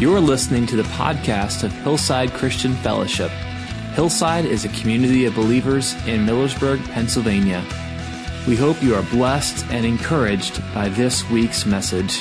You're listening to the podcast of Hillside Christian Fellowship. Hillside is a community of believers in Millersburg, Pennsylvania. We hope you are blessed and encouraged by this week's message.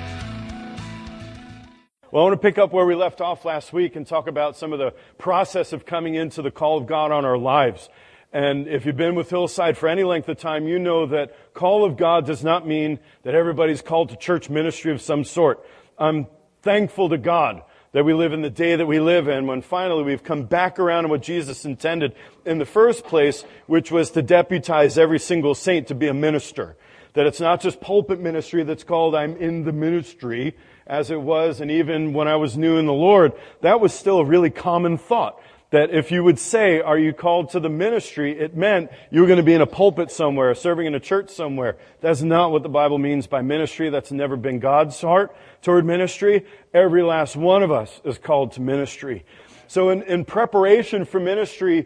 Well, I want to pick up where we left off last week and talk about some of the process of coming into the call of God on our lives. And if you've been with Hillside for any length of time, you know that call of God does not mean that everybody's called to church ministry of some sort. I'm thankful to God that we live in the day that we live in, when finally we've come back around to what Jesus intended in the first place, which was to deputize every single saint to be a minister. That it's not just pulpit ministry that's called I'm in the ministry, as it was, and even when I was new in the Lord, that was still a really common thought. That if you would say, are you called to the ministry, it meant you were going to be in a pulpit somewhere, serving in a church somewhere. That's not what the Bible means by ministry. That's never been God's heart toward ministry. Every last one of us is called to ministry. So in preparation for ministry,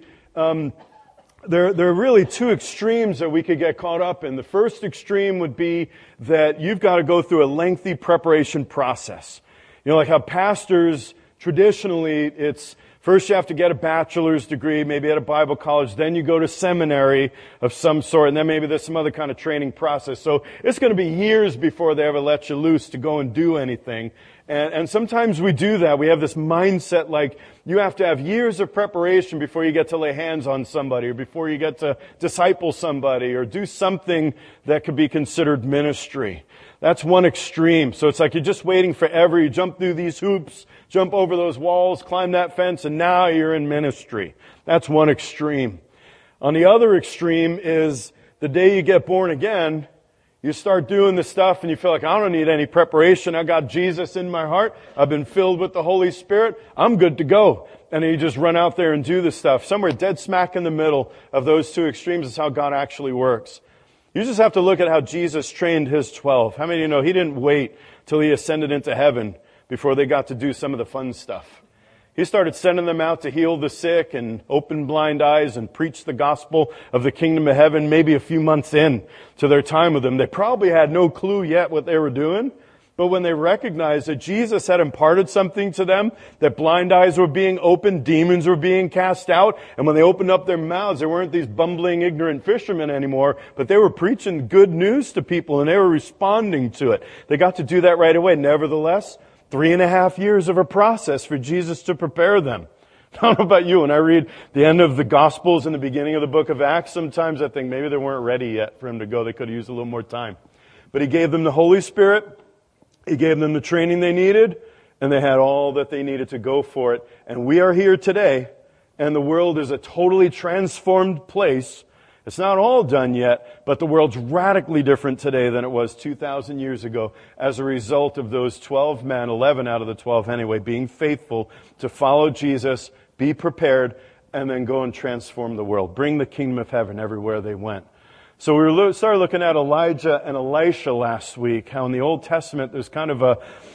there are really two extremes that we could get caught up in. The first extreme would be that you've got to go through a lengthy preparation process. You know, like how pastors, traditionally, it's first you have to get a bachelor's degree, maybe at a Bible college, then you go to seminary of some sort, and then maybe there's some other kind of training process. So it's going to be years before they ever let you loose to go and do anything. And sometimes we do that. We have this mindset like you have to have years of preparation before you get to lay hands on somebody, or before you get to disciple somebody, or do something that could be considered ministry. That's one extreme. So it's like you're just waiting forever. You jump through these hoops, jump over those walls, climb that fence, and now you're in ministry. That's one extreme. On the other extreme is the day you get born again, you start doing the stuff and you feel like, I don't need any preparation. I got Jesus in my heart. I've been filled with the Holy Spirit. I'm good to go. And then you just run out there and do the stuff. Somewhere dead smack in the middle of those two extremes is how God actually works. You just have to look at how Jesus trained His 12. How many of you know He didn't wait till He ascended into heaven before they got to do some of the fun stuff? He started sending them out to heal the sick and open blind eyes and preach the gospel of the kingdom of heaven maybe a few months in to their time with Him. They probably had no clue yet what they were doing, but when they recognized that Jesus had imparted something to them, that blind eyes were being opened, demons were being cast out, and when they opened up their mouths, there weren't these bumbling, ignorant fishermen anymore, but they were preaching good news to people and they were responding to it. They got to do that right away. Nevertheless, 3.5 years of a process for Jesus to prepare them. I don't know about you, when I read the end of the Gospels and the beginning of the book of Acts, sometimes I think maybe they weren't ready yet for Him to go. They could have used a little more time. But He gave them the Holy Spirit. He gave them the training they needed, and they had all that they needed to go for it. And we are here today, and the world is a totally transformed place. It's not all done yet, but the world's radically different today than it was 2,000 years ago as a result of those 12 men, 11 out of the 12 anyway, being faithful to follow Jesus, be prepared, and then go and transform the world. Bring the kingdom of heaven everywhere they went. So we started looking at Elijah and Elisha last week, how in the Old Testament there's kind of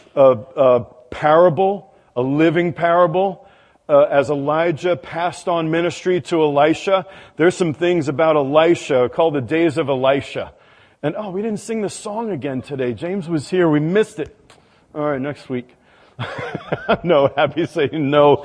a parable, a living parable. As Elijah passed on ministry to Elisha, there's some things about Elisha called the days of Elisha. And we didn't sing the song again today. James was here. We missed it. All right, next week. No, happy saying no.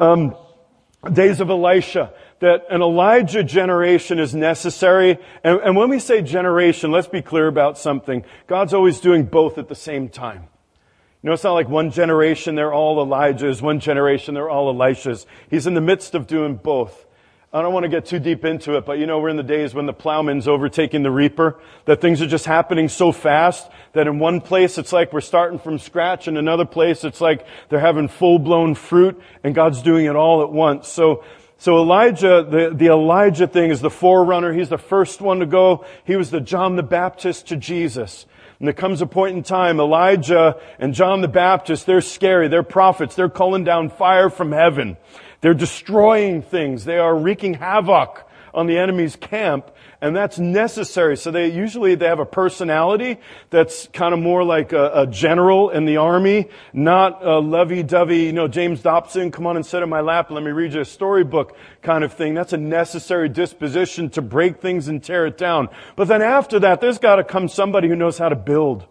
Days of Elisha. That an Elijah generation is necessary. And when we say generation, let's be clear about something. God's always doing both at the same time. You know, it's not like one generation, they're all Elijahs. One generation, they're all Elishas. He's in the midst of doing both. I don't want to get too deep into it, but you know, we're in the days when the plowman's overtaking the reaper, that things are just happening so fast that in one place it's like we're starting from scratch, in another place it's like they're having full-blown fruit, and God's doing it all at once. So Elijah, the Elijah thing is the forerunner. He's the first one to go. He was the John the Baptist to Jesus. And there comes a point in time, Elijah and John the Baptist, they're scary. They're prophets. They're calling down fire from heaven. They're destroying things. They are wreaking havoc on the enemy's camp. And that's necessary. So they have a personality that's kind of more like a general in the army, not a lovey-dovey, James Dobson, come on and sit in my lap and let me read you a storybook kind of thing. That's a necessary disposition to break things and tear it down. But then after that, there's got to come somebody who knows how to build,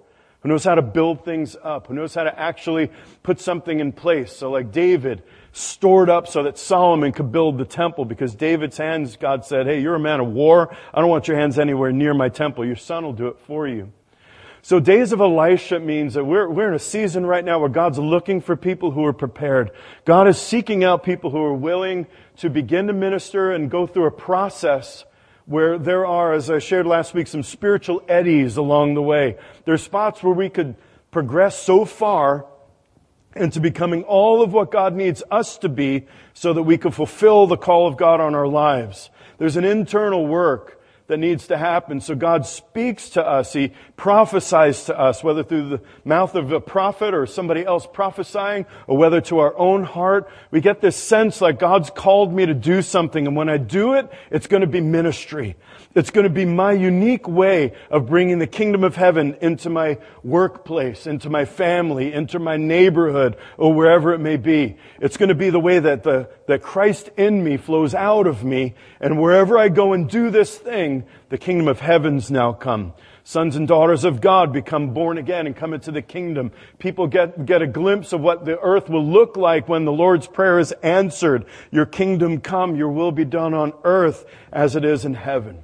who knows how to build things up, who knows how to actually put something in place. So like David stored up so that Solomon could build the temple, because David's hands, God said, hey, you're a man of war. I don't want your hands anywhere near my temple. Your son will do it for you. So days of Elisha means that we're in a season right now where God's looking for people who are prepared. God is seeking out people who are willing to begin to minister and go through a process where there are, as I shared last week, some spiritual eddies along the way. There are spots where we could progress so far into becoming all of what God needs us to be so that we can fulfill the call of God on our lives. There's an internal work that needs to happen. So God speaks to us. He prophesies to us, whether through the mouth of a prophet or somebody else prophesying, or whether to our own heart. We get this sense like God's called me to do something, and when I do it, it's going to be ministry. It's going to be my unique way of bringing the kingdom of heaven into my workplace, into my family, into my neighborhood, or wherever it may be. It's going to be the way that Christ in me flows out of me, and wherever I go and do this thing, the kingdom of heaven's now come. Sons and daughters of God become born again and come into the kingdom. People get a glimpse of what the earth will look like when the Lord's Prayer is answered. Your kingdom come, your will be done on earth as it is in heaven.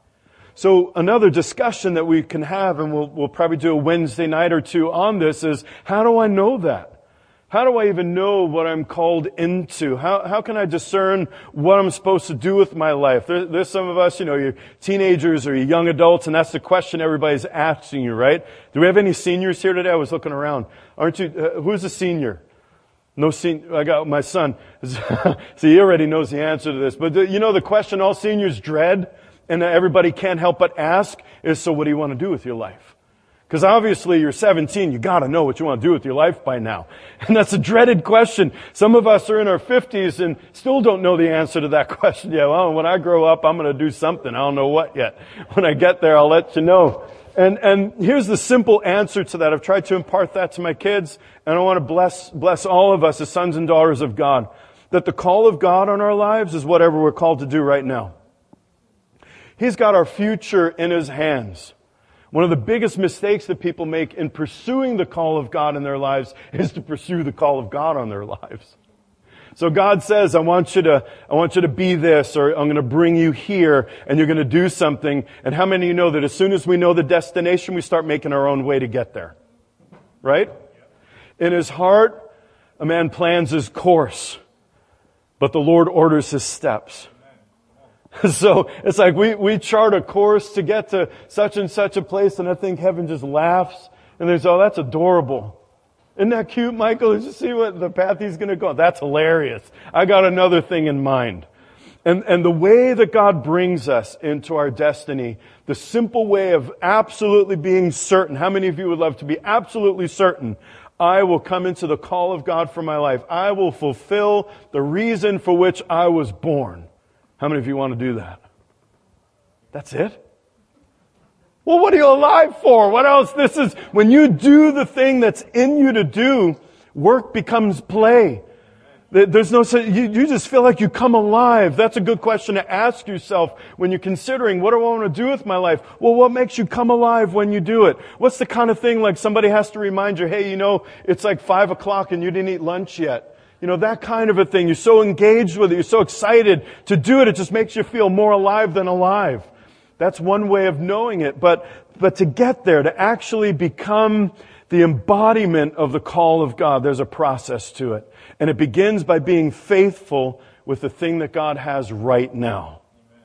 So another discussion that we can have, and we'll probably do a Wednesday night or two on this, is how do I know that? How do I even know what I'm called into? How can I discern what I'm supposed to do with my life? There's some of us, you're teenagers or you're young adults, and that's the question everybody's asking you, right? Do we have any seniors here today? I was looking around. Aren't you? Who's a senior? No senior. I got my son. So he already knows the answer to this. But the question all seniors dread, and everybody can't help but ask, is, so what do you want to do with your life? Because obviously you're 17, you got to know what you want to do with your life by now. And that's a dreaded question. Some of us are in our 50s and still don't know the answer to that question yet. Well, when I grow up, I'm going to do something. I don't know what yet. When I get there, I'll let you know. And here's the simple answer to that. I've tried to impart that to my kids, and I want to bless all of us as sons and daughters of God, that the call of God on our lives is whatever we're called to do right now. He's got our future in His hands. One of the biggest mistakes that people make in pursuing the call of God in their lives is to pursue the call of God on their lives. So God says, I want you to be this, or I'm going to bring you here, and you're going to do something. And how many of you know that as soon as we know the destination, we start making our own way to get there? Right? In his heart, a man plans his course, but the Lord orders his steps. So it's like we chart a course to get to such and such a place, and I think heaven just laughs, and there's, oh, that's adorable. Isn't that cute, Michael? Did you see what the path he's going to go? That's hilarious. I got another thing in mind. And the way that God brings us into our destiny, the simple way of absolutely being certain. How many of you would love to be absolutely certain? I will come into the call of God for my life. I will fulfill the reason for which I was born. How many of you want to do that? That's it? Well, what are you alive for? What else? This is, when you do the thing that's in you to do, work becomes play. There's no, you just feel like you come alive. That's a good question to ask yourself when you're considering, what do I want to do with my life? Well, what makes you come alive when you do it? What's the kind of thing like somebody has to remind you, hey, it's like 5 o'clock and you didn't eat lunch yet. That kind of a thing. You're so engaged with it. You're so excited to do it. It just makes you feel more alive than alive. That's one way of knowing it. But to get there, to actually become the embodiment of the call of God, there's a process to it. And it begins by being faithful with the thing that God has right now.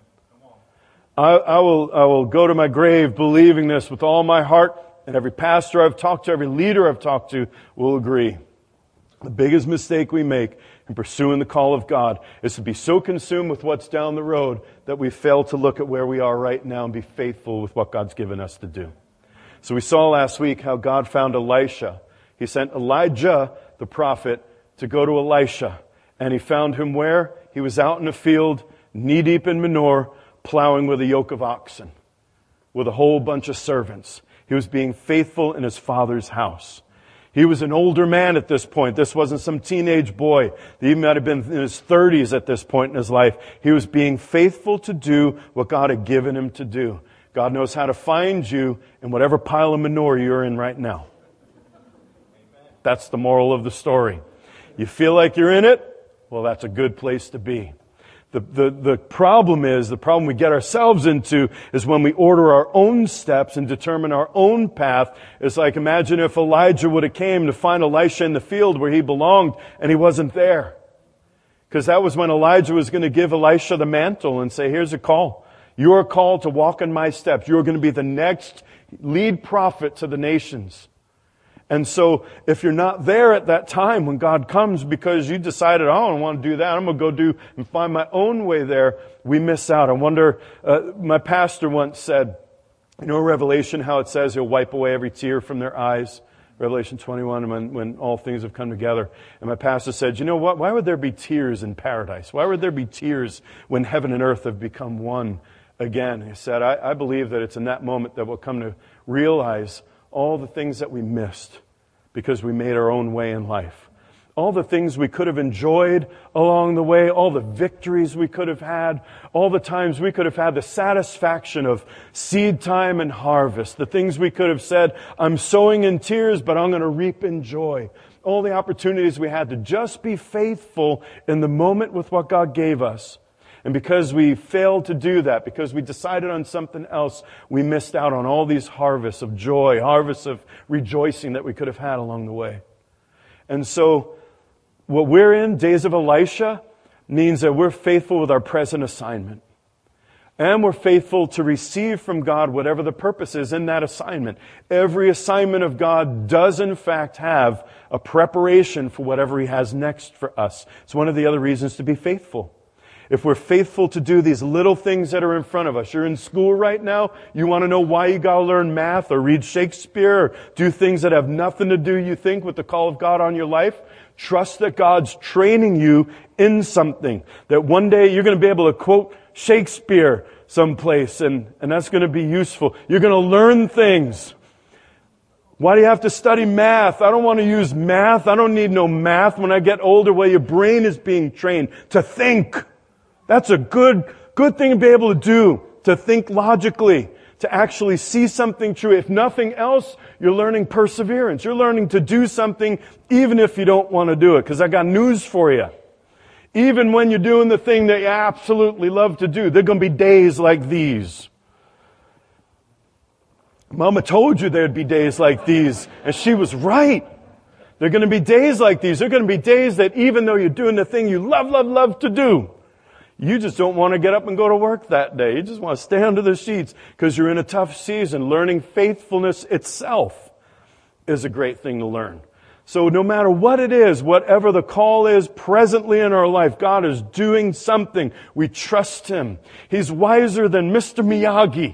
I will go to my grave believing this with all my heart, and every pastor I've talked to, every leader I've talked to will agree. The biggest mistake we make in pursuing the call of God is to be so consumed with what's down the road that we fail to look at where we are right now and be faithful with what God's given us to do. So we saw last week how God found Elisha. He sent Elijah, the prophet, to go to Elisha. And he found him where? He was out in a field, knee-deep in manure, plowing with a yoke of oxen, with a whole bunch of servants. He was being faithful in his father's house. He was an older man at this point. This wasn't some teenage boy. He might have been in his 30s at this point in his life. He was being faithful to do what God had given him to do. God knows how to find you in whatever pile of manure you're in right now. That's the moral of the story. You feel like you're in it? Well, that's a good place to be. The problem we get ourselves into is when we order our own steps and determine our own path. It's like, imagine if Elijah would have came to find Elisha in the field where he belonged and he wasn't there. Because that was when Elijah was going to give Elisha the mantle and say, here's a call. You are called to walk in my steps. You are going to be the next lead prophet to the nations. And so if you're not there at that time when God comes because you decided, I don't want to do that, I'm going to go do and find my own way there, we miss out. I wonder, my pastor once said, Revelation, how it says he'll wipe away every tear from their eyes. Revelation 21, when all things have come together. And my pastor said, you know what? Why would there be tears in paradise? Why would there be tears when heaven and earth have become one again? He said, I believe that it's in that moment that we'll come to realize all the things that we missed because we made our own way in life. All the things we could have enjoyed along the way, all the victories we could have had, all the times we could have had the satisfaction of seed time and harvest, the things we could have said, I'm sowing in tears, but I'm going to reap in joy. All the opportunities we had to just be faithful in the moment with what God gave us. And because we failed to do that, because we decided on something else, we missed out on all these harvests of joy, harvests of rejoicing that we could have had along the way. And so, what we're in, Days of Elisha, means that we're faithful with our present assignment. And we're faithful to receive from God whatever the purpose is in that assignment. Every assignment of God does in fact have a preparation for whatever He has next for us. It's one of the other reasons to be faithful. If we're faithful to do these little things that are in front of us. You're in school right now. You want to know why you got to learn math or read Shakespeare or do things that have nothing to do, you think, with the call of God on your life. Trust that God's training you in something. That one day you're going to be able to quote Shakespeare someplace and that's going to be useful. You're going to learn things. Why do you have to study math? I don't want to use math. I don't need no math when I get older. Well, your brain is being trained to think. That's a good thing to be able to do, to think logically, to actually see something true. If nothing else, you're learning perseverance. You're learning to do something even if you don't want to do it. Because I got news for you. Even when you're doing the thing that you absolutely love to do, there are going to be days like these. Mama told you there'd be days like these, and she was right. There are going to be days like these. There are going to be days that even though you're doing the thing you love to do, you just don't want to get up and go to work that day. You just want to stay under the sheets because you're in a tough season. Learning faithfulness itself is a great thing to learn. So no matter what it is, whatever the call is presently in our life, God is doing something. We trust Him. He's wiser than Mr. Miyagi.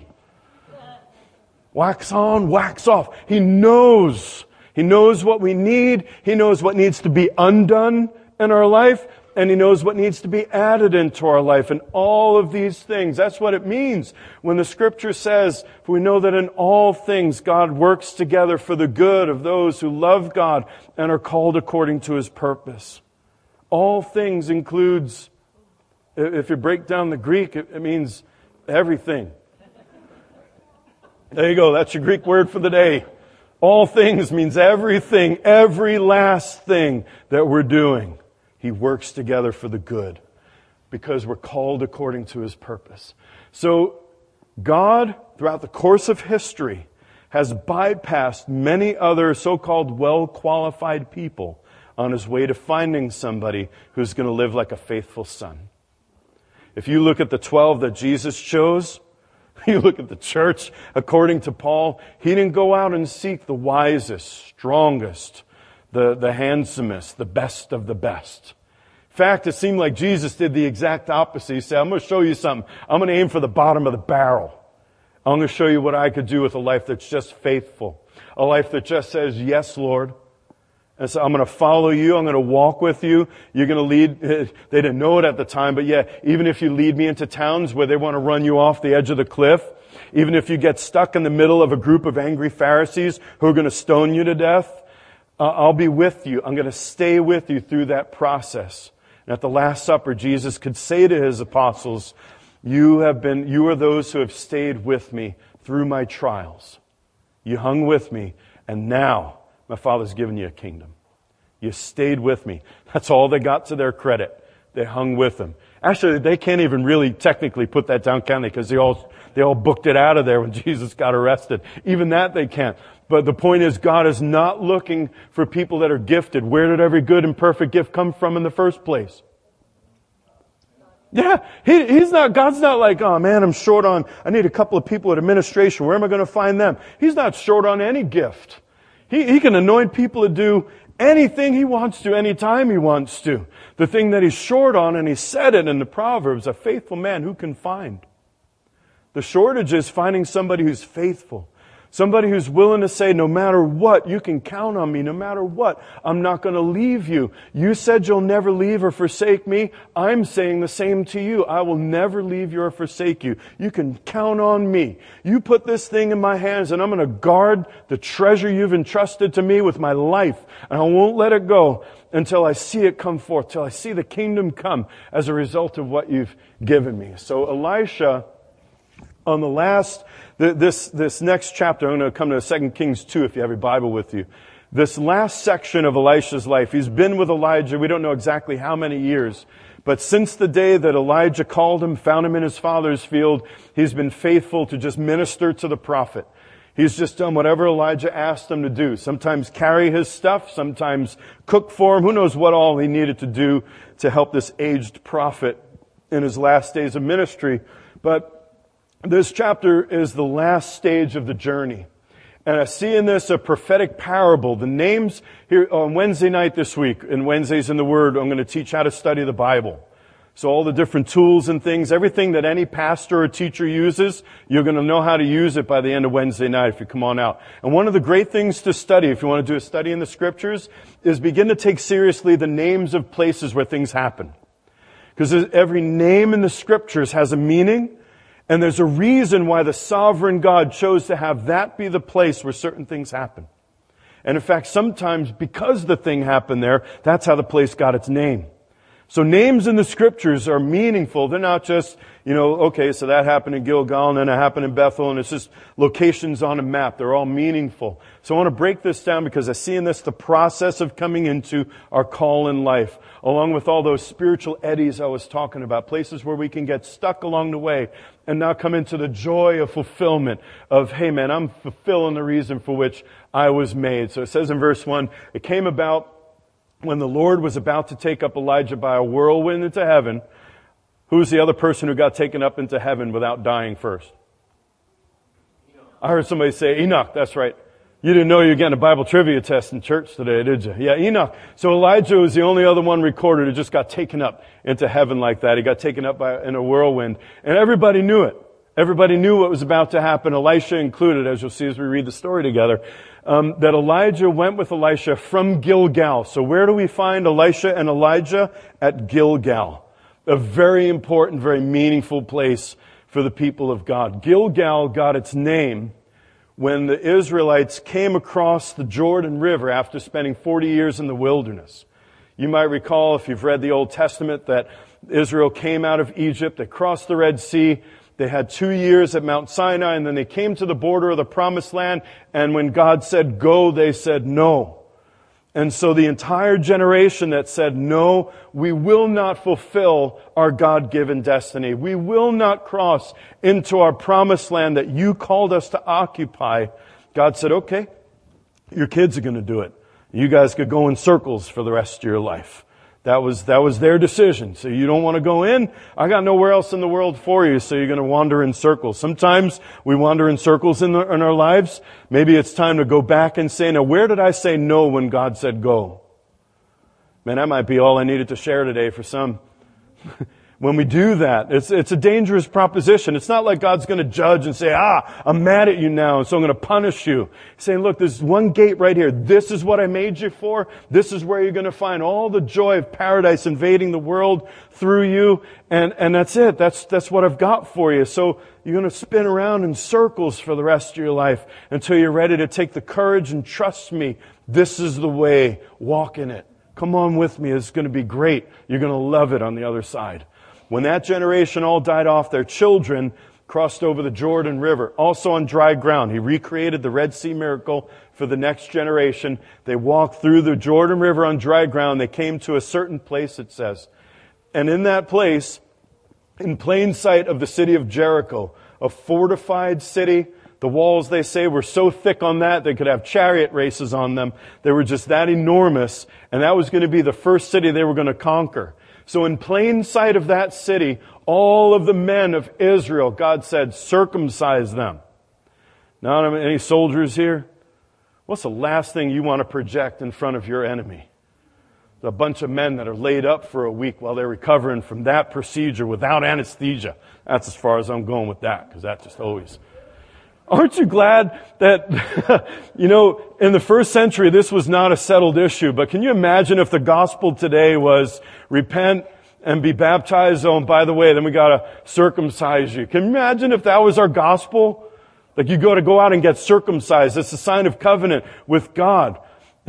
Wax on, wax off. He knows. He knows what we need. He knows what needs to be undone in our life. And He knows what needs to be added into our life. And all of these things, that's what it means when the Scripture says, for we know that in all things God works together for the good of those who love God and are called according to His purpose. All things includes, if you break down the Greek, it means everything. There you go, that's your Greek word for the day. All things means everything, every last thing that we're doing. He works together for the good because we're called according to His purpose. So God, throughout the course of history, has bypassed many other so-called well-qualified people on His way to finding somebody who's going to live like a faithful son. If you look at the 12 that Jesus chose, you look at the church, according to Paul, He didn't go out and seek the wisest, strongest, the handsomest, the best of the best. In fact, it seemed like Jesus did the exact opposite. He said, I'm going to show you something. I'm going to aim for the bottom of the barrel. I'm going to show you what I could do with a life that's just faithful. A life that just says, yes, Lord. And so I'm going to follow you. I'm going to walk with you. You're going to lead. They didn't know it at the time, but yeah, even if you lead me into towns where they want to run you off the edge of the cliff, even if you get stuck in the middle of a group of angry Pharisees who are going to stone you to death, I'll be with you. I'm going to stay with you through that process. And at the Last Supper, Jesus could say to His apostles, you are those who have stayed with me through my trials. You hung with me, and now my Father's given you a kingdom. You stayed with me. That's all they got to their credit. They hung with him. Actually, they can't even really technically put that down, can they? Because they all booked it out of there when Jesus got arrested. Even that they can't. But the point is, God is not looking for people that are gifted. Where did every good and perfect gift come from in the first place? Yeah, God's not like, oh man, I need a couple of people at administration. Where am I going to find them? He's not short on any gift. He can anoint people to do anything He wants to, anytime He wants to. The thing that He's short on, and He said it in the Proverbs, a faithful man who can find. The shortage is finding somebody who's faithful. Somebody who's willing to say, no matter what, you can count on me. No matter what, I'm not going to leave you. You said you'll never leave or forsake me. I'm saying the same to you. I will never leave you or forsake you. You can count on me. You put this thing in my hands, and I'm going to guard the treasure you've entrusted to me with my life. And I won't let it go until I see it come forth, till I see the kingdom come as a result of what you've given me. So Elisha, on the last, this next chapter, I'm going to come to 2 Kings 2 if you have your Bible with you. This last section of Elisha's life, he's been with Elijah, we don't know exactly how many years, but since the day that Elijah called him, found him in his father's field, he's been faithful to just minister to the prophet. He's just done whatever Elijah asked him to do. Sometimes carry his stuff, sometimes cook for him. Who knows what all he needed to do to help this aged prophet in his last days of ministry. But this chapter is the last stage of the journey. And I see in this a prophetic parable. The names here on Wednesday night this week, in Wednesdays in the Word, I'm going to teach how to study the Bible. So all the different tools and things, everything that any pastor or teacher uses, you're going to know how to use it by the end of Wednesday night if you come on out. And one of the great things to study, if you want to do a study in the Scriptures, is begin to take seriously the names of places where things happen. Because every name in the Scriptures has a meaning. And there's a reason why the sovereign God chose to have that be the place where certain things happen. And in fact, sometimes because the thing happened there, that's how the place got its name. So names in the Scriptures are meaningful. They're not just, okay, so that happened in Gilgal and then it happened in Bethel, and it's just locations on a map. They're all meaningful. So I want to break this down because I see in this the process of coming into our call in life, along with all those spiritual eddies I was talking about, places where we can get stuck along the way and now come into the joy of fulfillment of, hey man, I'm fulfilling the reason for which I was made. So it says in verse 1, it came about when the Lord was about to take up Elijah by a whirlwind into heaven. Who's the other person who got taken up into heaven without dying first? I heard somebody say Enoch. That's right. You didn't know you were getting a Bible trivia test in church today, did you? Yeah, Enoch. So Elijah was the only other one recorded who just got taken up into heaven like that. He got taken up in a whirlwind. And everybody knew it. Everybody knew what was about to happen, Elisha included, as you'll see as we read the story together, that Elijah went with Elisha from Gilgal. So where do we find Elisha and Elijah? At Gilgal. A very important, very meaningful place for the people of God. Gilgal got its name when the Israelites came across the Jordan River after spending 40 years in the wilderness. You might recall, if you've read the Old Testament, that Israel came out of Egypt, they crossed the Red Sea, they had 2 years at Mount Sinai, and then they came to the border of the Promised Land, and when God said go, they said no. And so the entire generation that said, no, we will not fulfill our God-given destiny. We will not cross into our promised land that you called us to occupy. God said, okay, your kids are going to do it. You guys could go in circles for the rest of your life. That was their decision. So you don't want to go in? I got nowhere else in the world for you, so you're going to wander in circles. Sometimes we wander in circles in our lives. Maybe it's time to go back and say, now where did I say no when God said go? Man, that might be all I needed to share today for some. When we do that, it's a dangerous proposition. It's not like God's going to judge and say, I'm mad at you now, and so I'm going to punish you. He's saying, look, there's one gate right here. This is what I made you for. This is where you're going to find all the joy of paradise invading the world through you. And that's it. That's what I've got for you. So you're going to spin around in circles for the rest of your life until you're ready to take the courage and trust me. This is the way. Walk in it. Come on with me. It's going to be great. You're going to love it on the other side. When that generation all died off, their children crossed over the Jordan River, also on dry ground. He recreated the Red Sea miracle for the next generation. They walked through the Jordan River on dry ground. They came to a certain place, it says. And in that place, in plain sight of the city of Jericho, a fortified city. The walls, they say, were so thick on that they could have chariot races on them. They were just that enormous, and that was going to be the first city they were going to conquer. So in plain sight of that city, all of the men of Israel, God said, circumcise them. Now, any soldiers here? What's the last thing you want to project in front of your enemy? A bunch of men that are laid up for a week while they're recovering from that procedure without anesthesia. That's as far as I'm going with that, because that just always... Aren't you glad that, in the first century this was not a settled issue, but can you imagine if the gospel today was repent and be baptized, oh, and by the way, then we gotta circumcise you. Can you imagine if that was our gospel? Like you go out and get circumcised. It's a sign of covenant with God.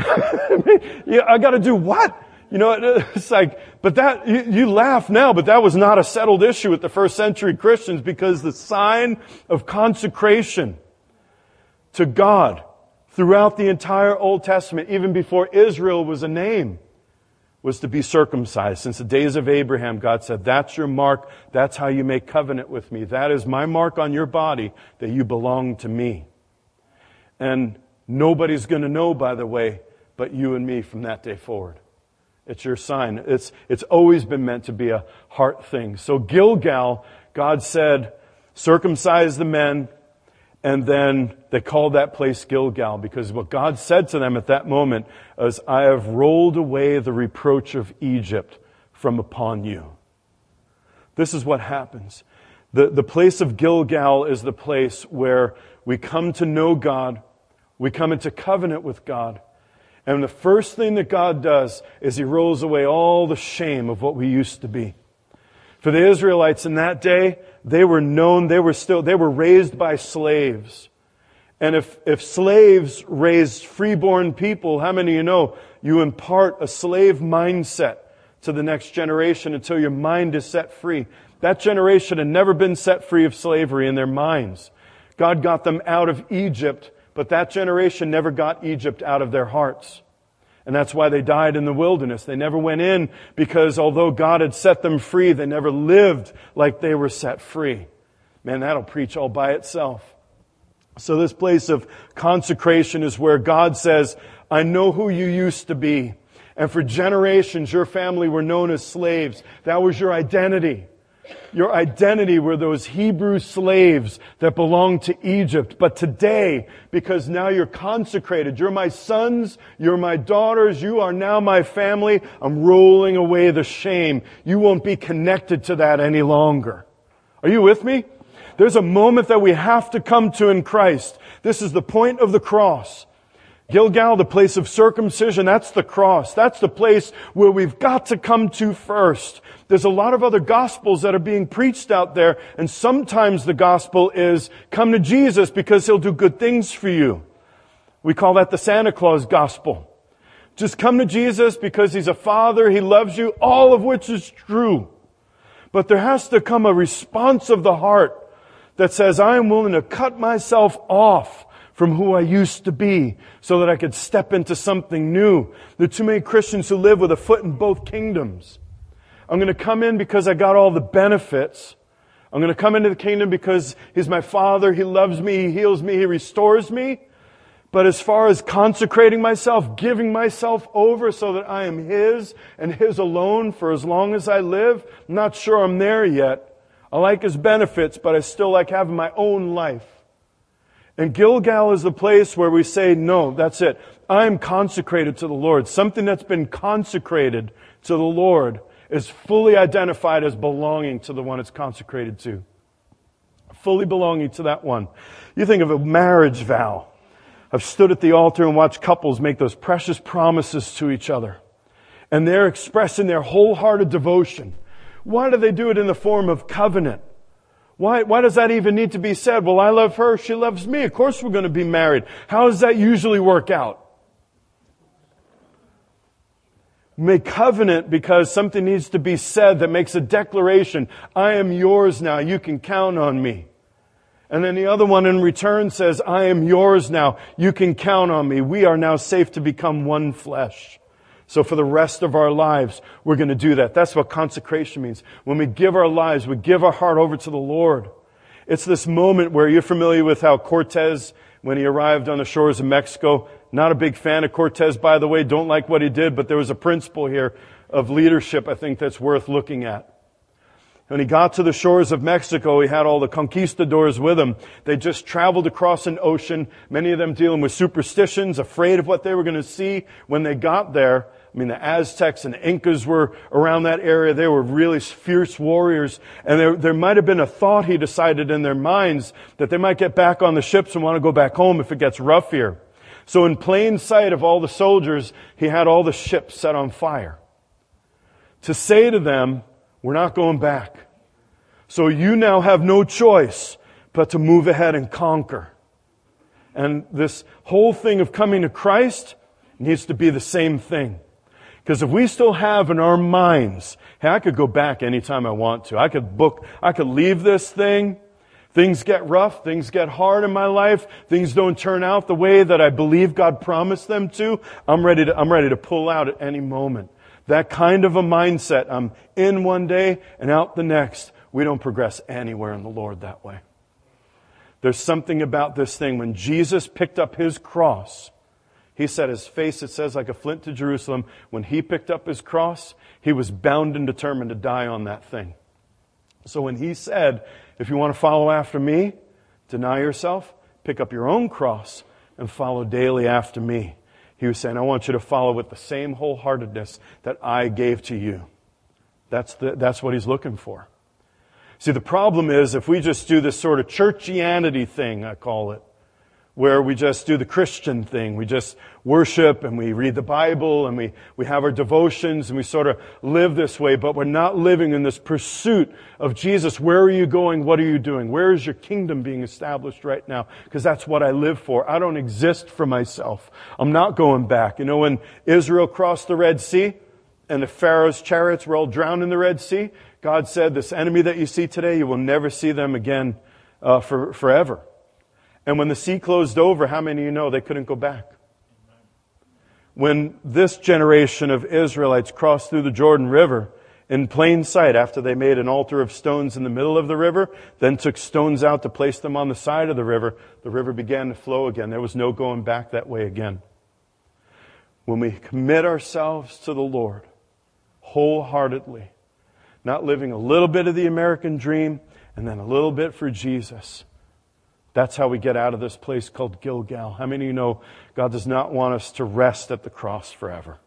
I gotta do what? It's like, but that, you laugh now, but that was not a settled issue with the first century Christians because the sign of consecration to God throughout the entire Old Testament, even before Israel was a name, was to be circumcised. Since the days of Abraham, God said, that's your mark. That's how you make covenant with me. That is my mark on your body that you belong to me. And nobody's going to know, by the way, but you and me from that day forward. It's your sign. It's always been meant to be a heart thing. So Gilgal, God said, circumcise the men, and then they called that place Gilgal because what God said to them at that moment is, I have rolled away the reproach of Egypt from upon you. This is what happens. The place of Gilgal is the place where we come to know God, we come into covenant with God, and the first thing that God does is He rolls away all the shame of what we used to be. For the Israelites in that day, they were known, they were raised by slaves. And if slaves raised freeborn people, how many of you know you impart a slave mindset to the next generation until your mind is set free? That generation had never been set free of slavery in their minds. God got them out of Egypt, but that generation never got Egypt out of their hearts. And that's why they died in the wilderness. They never went in because although God had set them free, they never lived like they were set free. Man, that'll preach all by itself. So this place of consecration is where God says, I know who you used to be. And for generations, your family were known as slaves. That was your identity. Your identity were those Hebrew slaves that belonged to Egypt. But today, because now you're consecrated, you're my sons, you're my daughters, you are now my family, I'm rolling away the shame. You won't be connected to that any longer. Are you with me? There's a moment that we have to come to in Christ. This is the point of the cross. Gilgal, the place of circumcision, that's the cross. That's the place where we've got to come to first. There's a lot of other gospels that are being preached out there, and sometimes the gospel is, come to Jesus because He'll do good things for you. We call that the Santa Claus gospel. Just come to Jesus because He's a Father, He loves you, all of which is true. But there has to come a response of the heart that says, I am willing to cut myself off from who I used to be so that I could step into something new. There are too many Christians who live with a foot in both kingdoms. I'm going to come in because I got all the benefits. I'm going to come into the kingdom because He's my Father, He loves me, He heals me, He restores me. But as far as consecrating myself, giving myself over so that I am His and His alone for as long as I live, I'm not sure I'm there yet. I like His benefits, but I still like having my own life. And Gilgal is the place where we say, no, that's it. I'm consecrated to the Lord. Something that's been consecrated to the Lord is fully identified as belonging to the one it's consecrated to. Fully belonging to that one. You think of a marriage vow. I've stood at the altar and watched couples make those precious promises to each other. And they're expressing their wholehearted devotion. Why do they do it in the form of covenant? Why does that even need to be said? Well, I love her, she loves me. Of course we're going to be married. How does that usually work out? Make covenant because something needs to be said that makes a declaration. I am yours now. You can count on me. And then the other one in return says, I am yours now. You can count on me. We are now safe to become one flesh. So for the rest of our lives, we're going to do that. That's what consecration means. When we give our lives, we give our heart over to the Lord. It's this moment where you're familiar with how Cortez, when he arrived on the shores of Mexico, not a big fan of Cortez, by the way, don't like what he did, but there was a principle here of leadership I think that's worth looking at. When he got to the shores of Mexico, he had all the conquistadors with him. They just traveled across an ocean, many of them dealing with superstitions, afraid of what they were going to see when they got there. I mean, the Aztecs and Incas were around that area. They were really fierce warriors. And there might have been a thought, he decided, in their minds that they might get back on the ships and want to go back home if it gets rough here. So in plain sight of all the soldiers, he had all the ships set on fire to say to them, we're not going back. So you now have no choice but to move ahead and conquer. And this whole thing of coming to Christ needs to be the same thing. Because if we still have in our minds, hey, I could go back anytime I want to. I could leave this thing. Things get rough. Things get hard in my life. Things don't turn out the way that I believe God promised them to. I'm ready to pull out at any moment. That kind of a mindset. I'm in one day and out the next. We don't progress anywhere in the Lord that way. There's something about this thing. When Jesus picked up His cross, He set His face, it says, like a flint to Jerusalem. When He picked up His cross, He was bound and determined to die on that thing. So when He said, if you want to follow after me, deny yourself, pick up your own cross, and follow daily after me. He was saying, I want you to follow with the same wholeheartedness that I gave to you. That's what He's looking for. See, the problem is if we just do this sort of churchianity thing, I call it, where we just do the Christian thing. We just worship and we read the Bible and we have our devotions and we sort of live this way, but we're not living in this pursuit of Jesus. Where are you going? What are you doing? Where is your kingdom being established right now? Because that's what I live for. I don't exist for myself. I'm not going back. You know, when Israel crossed the Red Sea and the Pharaoh's chariots were all drowned in the Red Sea, God said, this enemy that you see today, you will never see them again forever. And when the sea closed over, how many of you know they couldn't go back? When this generation of Israelites crossed through the Jordan River in plain sight, after they made an altar of stones in the middle of the river, then took stones out to place them on the side of the river began to flow again. There was no going back that way again. When we commit ourselves to the Lord wholeheartedly, not living a little bit of the American dream and then a little bit for Jesus, that's how we get out of this place called Gilgal. How many of you know God does not want us to rest at the cross forever?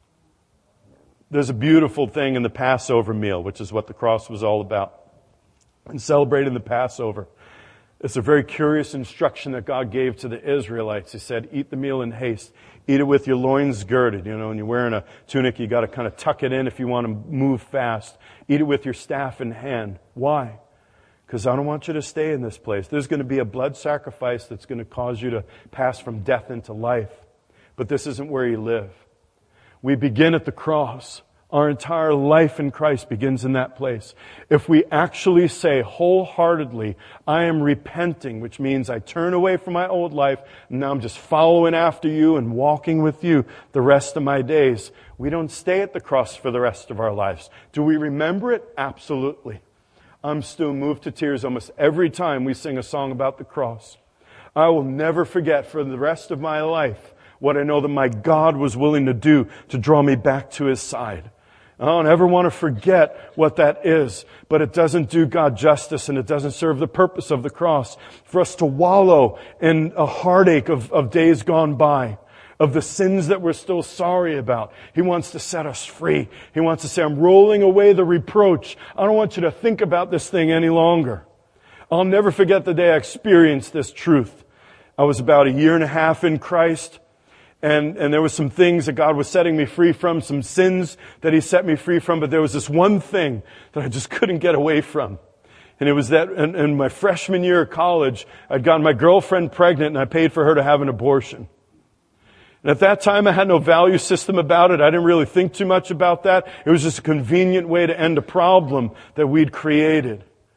There's a beautiful thing in the Passover meal, which is what the cross was all about. And celebrating the Passover, it's a very curious instruction that God gave to the Israelites. He said, eat the meal in haste. Eat it with your loins girded. You know, when you're wearing a tunic, you got to kind of tuck it in if you want to move fast. Eat it with your staff in hand. Why? Because I don't want you to stay in this place. There's going to be a blood sacrifice that's going to cause you to pass from death into life. But this isn't where you live. We begin at the cross. Our entire life in Christ begins in that place. If we actually say wholeheartedly, I am repenting, which means I turn away from my old life, and now I'm just following after you and walking with you the rest of my days. We don't stay at the cross for the rest of our lives. Do we remember it? Absolutely. I'm still moved to tears almost every time we sing a song about the cross. I will never forget for the rest of my life what I know that my God was willing to do to draw me back to His side. I don't ever want to forget what that is, but it doesn't do God justice and it doesn't serve the purpose of the cross for us to wallow in a heartache of days gone by, of the sins that we're still sorry about. He wants to set us free. He wants to say, I'm rolling away the reproach. I don't want you to think about this thing any longer. I'll never forget the day I experienced this truth. I was about 1.5 years in Christ. And there were some things that God was setting me free from, some sins that He set me free from, but there was this one thing that I just couldn't get away from. And it was that in my freshman year of college, I'd gotten my girlfriend pregnant and I paid for her to have an abortion. And at that time, I had no value system about it. I didn't really think too much about that. It was just a convenient way to end a problem that we'd created.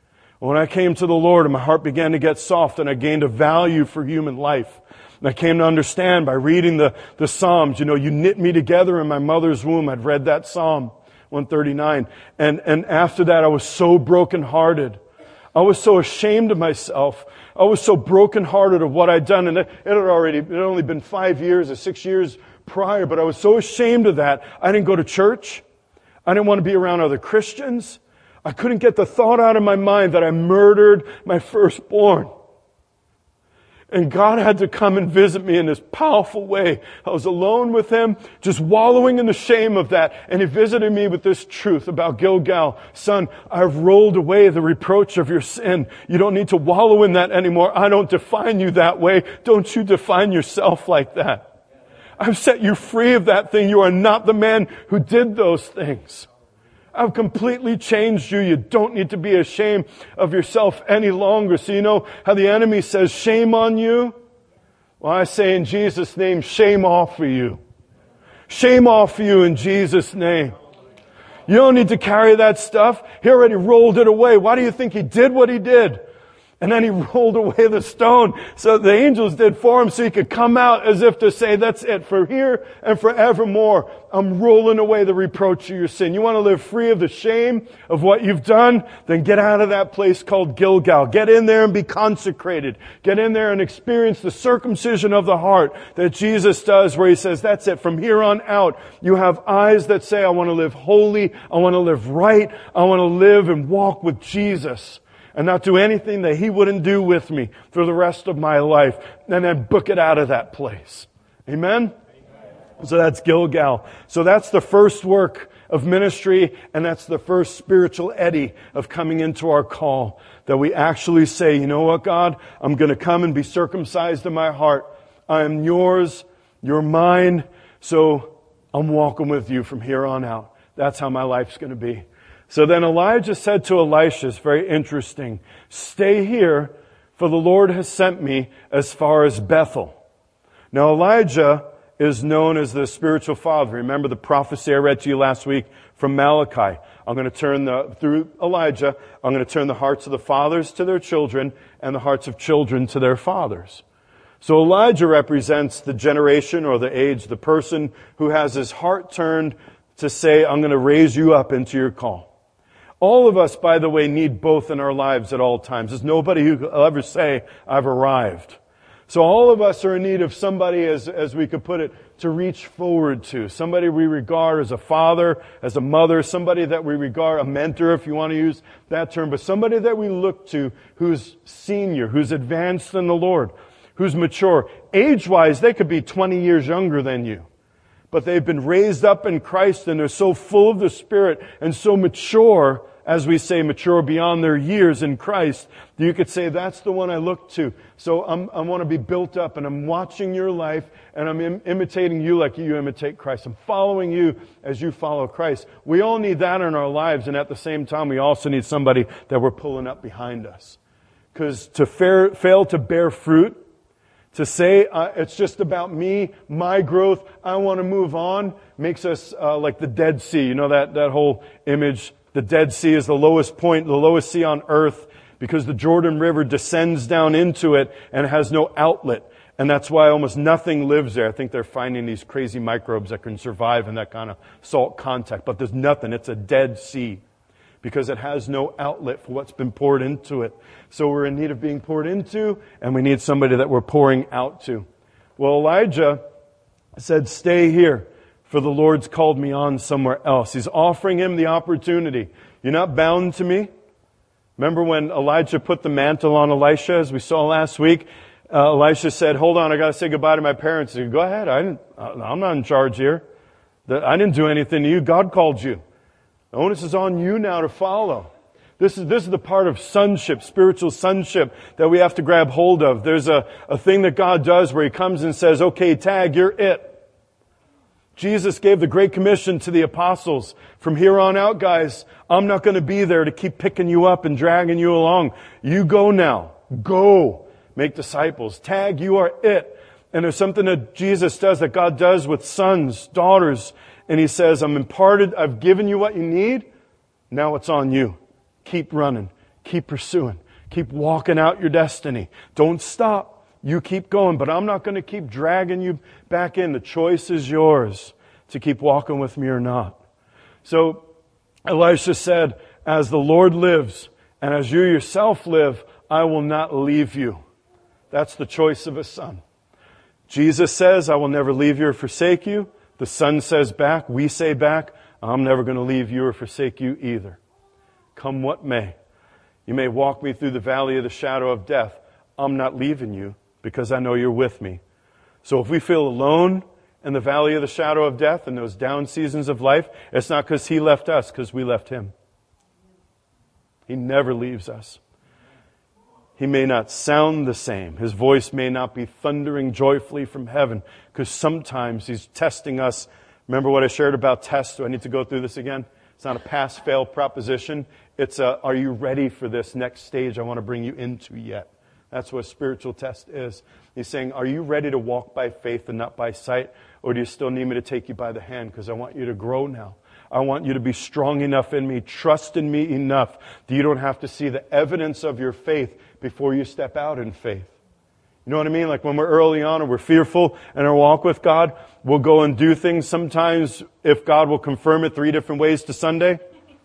When I came to the Lord, my heart began to get soft, and I gained a value for human life. And I came to understand by reading the Psalms. You knit me together in my mother's womb. I'd read that Psalm 139. And after that, I was so brokenhearted. I was so ashamed of myself. I was so brokenhearted of what I'd done. And it had only been 5 years or 6 years prior, but I was so ashamed of that. I didn't go to church. I didn't want to be around other Christians. I couldn't get the thought out of my mind that I murdered my firstborn. And God had to come and visit me in this powerful way. I was alone with Him, just wallowing in the shame of that. And He visited me with this truth about Gilgal. Son, I've rolled away the reproach of your sin. You don't need to wallow in that anymore. I don't define you that way. Don't you define yourself like that. I've set you free of that thing. You are not the man who did those things. I've completely changed you. You don't need to be ashamed of yourself any longer. So you know how the enemy says, shame on you? Well, I say in Jesus' name, shame off for you. Shame off for you in Jesus' name. You don't need to carry that stuff. He already rolled it away. Why do you think He did what He did? And then He rolled away the stone so the angels did for Him so He could come out as if to say, that's it for here and forevermore. I'm rolling away the reproach of your sin. You want to live free of the shame of what you've done? Then get out of that place called Gilgal. Get in there and be consecrated. Get in there and experience the circumcision of the heart that Jesus does, where He says, that's it. From here on out, you have eyes that say, I want to live holy. I want to live right. I want to live and walk with Jesus. And not do anything that He wouldn't do with me for the rest of my life. And then book it out of that place. Amen? So that's Gilgal. So that's the first work of ministry, and that's the first spiritual eddy of coming into our call. That we actually say, you know what, God? I'm going to come and be circumcised in my heart. I am yours. You're mine. So I'm walking with you from here on out. That's how my life's going to be. So then Elijah said to Elisha, it's very interesting, stay here, for the Lord has sent me as far as Bethel. Now Elijah is known as the spiritual father. Remember the prophecy I read to you last week from Malachi. I'm going to turn through Elijah, I'm going to turn the hearts of the fathers to their children and the hearts of children to their fathers. So Elijah represents the generation or the age, the person who has his heart turned to say, I'm going to raise you up into your call. All of us, by the way, need both in our lives at all times. There's nobody who will ever say, I've arrived. So all of us are in need of somebody, as we could put it, to reach forward to. Somebody we regard as a father, as a mother, somebody that we regard, a mentor, if you want to use that term, but somebody that we look to who's senior, who's advanced in the Lord, who's mature. Age-wise, they could be 20 years younger than you. But they've been raised up in Christ, and they're so full of the Spirit and so mature, as we say, mature beyond their years in Christ, that you could say, that's the one I look to. So I want to be built up, and I'm watching your life, and I'm imitating you like you imitate Christ. I'm following you as you follow Christ. We all need that in our lives, and at the same time, we also need somebody that we're pulling up behind us. Because to fail to bear fruit, to say it's just about me, my growth, I want to move on, makes us like the Dead Sea. You know that whole image? The Dead Sea is the lowest point, the lowest sea on earth, because the Jordan River descends down into it and has no outlet. And that's why almost nothing lives there. I think they're finding these crazy microbes that can survive in that kind of salt contact. But there's nothing. It's a dead sea because it has no outlet for what's been poured into it. So we're in need of being poured into, and we need somebody that we're pouring out to. Well, Elijah said, stay here, for the Lord's called me on somewhere else. He's offering him the opportunity. You're not bound to me. Remember when Elijah put the mantle on Elisha, as we saw last week? Elisha said, hold on, I got to say goodbye to my parents. He said, go ahead, I'm not in charge here. I didn't do anything to you. God called you. The onus is on you now to follow. This is the part of sonship, spiritual sonship, that we have to grab hold of. There's a thing that God does where He comes and says, okay, tag, you're it. Jesus gave the Great Commission to the apostles. From here on out, guys, I'm not going to be there to keep picking you up and dragging you along. You go now. Go. Make disciples. Tag, you are it. And there's something that Jesus does, that God does with sons, daughters. And He says, I've given you what you need. Now it's on you. Keep running. Keep pursuing. Keep walking out your destiny. Don't stop. You keep going, but I'm not going to keep dragging you back in. The choice is yours to keep walking with me or not. So Elisha said, as the Lord lives and as you yourself live, I will not leave you. That's the choice of a son. Jesus says, I will never leave you or forsake you. The Son says back, we say back, I'm never going to leave you or forsake you either. Come what may. You may walk me through the valley of the shadow of death. I'm not leaving you because I know you're with me. So if we feel alone in the valley of the shadow of death and those down seasons of life, it's not because He left us, because we left Him. He never leaves us. He may not sound the same. His voice may not be thundering joyfully from heaven, because sometimes He's testing us. Remember what I shared about tests? Do I need to go through this again? It's not a pass-fail proposition. It's a, are you ready for this next stage I want to bring you into yet? That's what a spiritual test is. He's saying, are you ready to walk by faith and not by sight? Or do you still need me to take you by the hand? Because I want you to grow now. I want you to be strong enough in me, trust in me enough that you don't have to see the evidence of your faith before you step out in faith. You know what I mean? Like when we're early on and we're fearful in our walk with God, we'll go and do things sometimes, if God will confirm it 3 different ways to Sunday.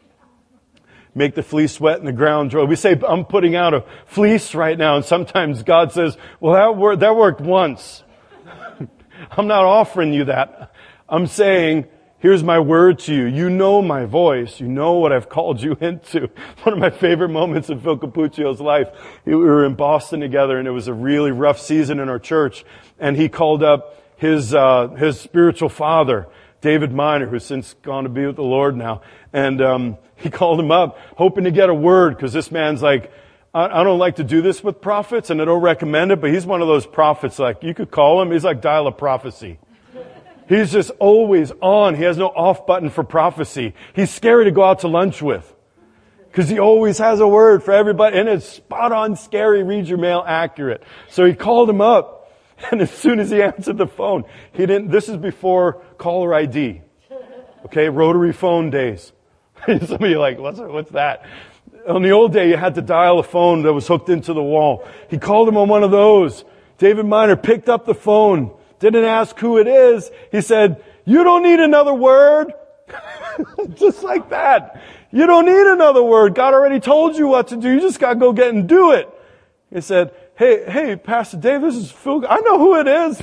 Make the fleece wet and the ground dry. We say, I'm putting out a fleece right now. And sometimes God says, well, that worked once. I'm not offering you that. I'm saying, here's my word to you. You know my voice. You know what I've called you into. One of my favorite moments in Phil Capuccio's life, we were in Boston together, and it was a really rough season in our church. And he called up his spiritual father, David Miner, who's since gone to be with the Lord now. And he called him up, hoping to get a word, because this man's like, I don't like to do this with prophets, and I don't recommend it, but he's one of those prophets, like, you could call him, he's like dial a prophecy. He's just always on. He has no off button for prophecy. He's scary to go out to lunch with, because he always has a word for everybody, and it's spot on, scary, read your mail, accurate. So he called him up, and as soon as he answered the phone, this is before caller ID. Okay, rotary phone days. Some of you are like, what's that? On the old day, you had to dial a phone that was hooked into the wall. He called him on one of those. David Miner picked up the phone, didn't ask who it is. He said, you don't need another word. Just like that. You don't need another word. God already told you what to do. You just got to go get and do it. He said, hey, Pastor Dave, this is Phil. I know who it is.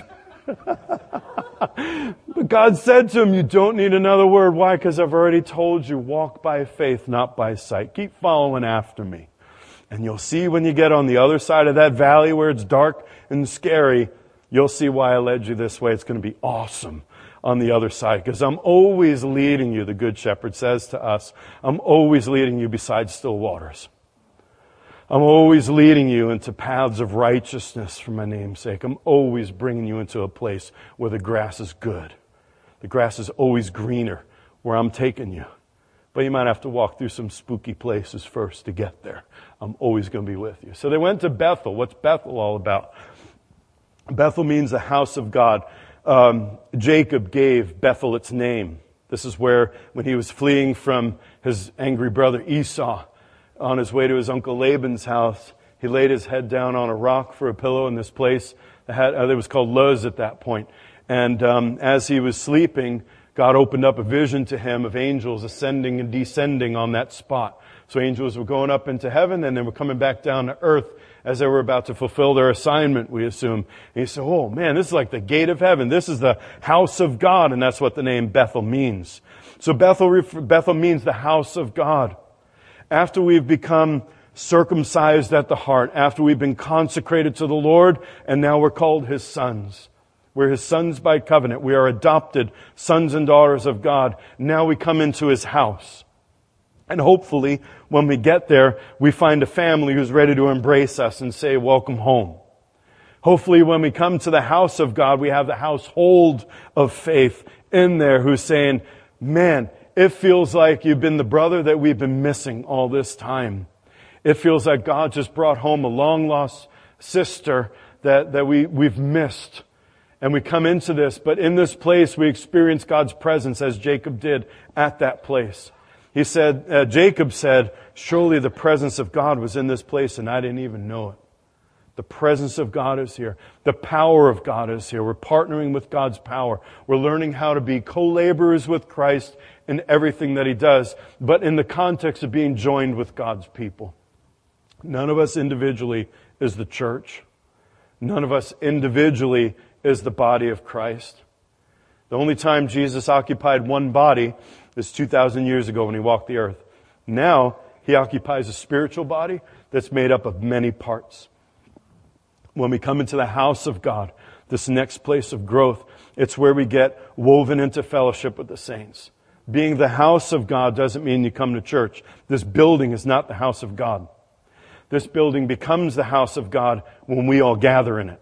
But God said to him, you don't need another word. Why? Because I've already told you, walk by faith, not by sight. Keep following after me. And you'll see when you get on the other side of that valley where it's dark and scary, you'll see why I led you this way. It's going to be awesome on the other side, because I'm always leading you, the Good Shepherd says to us. I'm always leading you beside still waters. I'm always leading you into paths of righteousness for my name's sake. I'm always bringing you into a place where the grass is good. The grass is always greener where I'm taking you. But you might have to walk through some spooky places first to get there. I'm always going to be with you. So they went to Bethel. What's Bethel all about? Bethel means the house of God. Jacob gave Bethel its name. This is where, when he was fleeing from his angry brother Esau, on his way to his uncle Laban's house, he laid his head down on a rock for a pillow in this place. It was called Luz at that point. And as he was sleeping, God opened up a vision to him of angels ascending and descending on that spot. So angels were going up into heaven, and they were coming back down to earth as they were about to fulfill their assignment, we assume. And he said, oh man, this is like the gate of heaven. This is the house of God. And that's what the name Bethel means. So Bethel means the house of God. After we've become circumcised at the heart, after we've been consecrated to the Lord, and now we're called His sons. We're His sons by covenant. We are adopted sons and daughters of God. Now we come into His house. And hopefully, when we get there, we find a family who's ready to embrace us and say, welcome home. Hopefully, when we come to the house of God, we have the household of faith in there who's saying, man, it feels like you've been the brother that we've been missing all this time. It feels like God just brought home a long-lost sister that we've missed. And we come into this, but in this place we experience God's presence as Jacob did at that place. He said, Jacob said, surely the presence of God was in this place and I didn't even know it. The presence of God is here. The power of God is here. We're partnering with God's power. We're learning how to be co-laborers with Christ in everything that He does, but in the context of being joined with God's people. None of us individually is the church. None of us individually is the body of Christ. The only time Jesus occupied one body is 2,000 years ago when He walked the earth. Now, He occupies a spiritual body that's made up of many parts. When we come into the house of God, this next place of growth, it's where we get woven into fellowship with the saints. Being the house of God doesn't mean you come to church. This building is not the house of God. This building becomes the house of God when we all gather in it.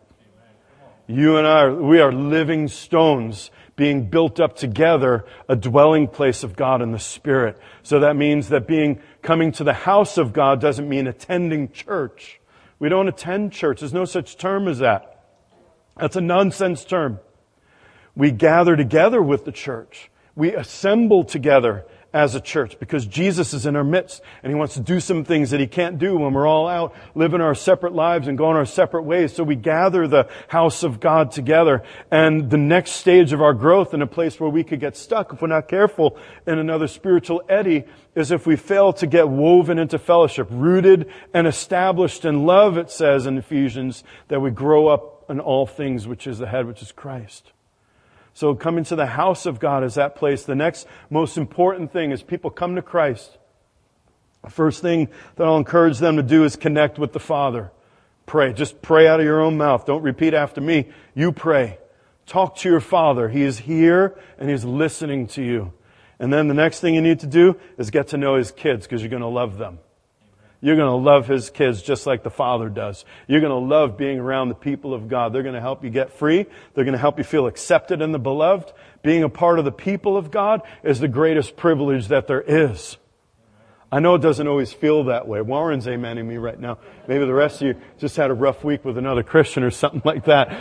You and I, we are living stones being built up together, a dwelling place of God in the Spirit. So that means that coming to the house of God doesn't mean attending church. We don't attend church. There's no such term as that. That's a nonsense term. We gather together with the church. We assemble together as a church because Jesus is in our midst and He wants to do some things that He can't do when we're all out living our separate lives and going our separate ways. So we gather the house of God together. And the next stage of our growth in a place where we could get stuck if we're not careful in another spiritual eddy is if we fail to get woven into fellowship, rooted and established in love, it says in Ephesians, that we grow up in all things, which is the head, which is Christ. So coming to the house of God is that place. The next most important thing is people come to Christ. The first thing that I'll encourage them to do is connect with the Father. Pray. Just pray out of your own mouth. Don't repeat after me. You pray. Talk to your Father. He is here and He's listening to you. And then the next thing you need to do is get to know His kids because you're going to love them. You're going to love His kids just like the Father does. You're going to love being around the people of God. They're going to help you get free. They're going to help you feel accepted in the beloved. Being a part of the people of God is the greatest privilege that there is. I know it doesn't always feel that way. Warren's amening me right now. Maybe the rest of you just had a rough week with another Christian or something like that.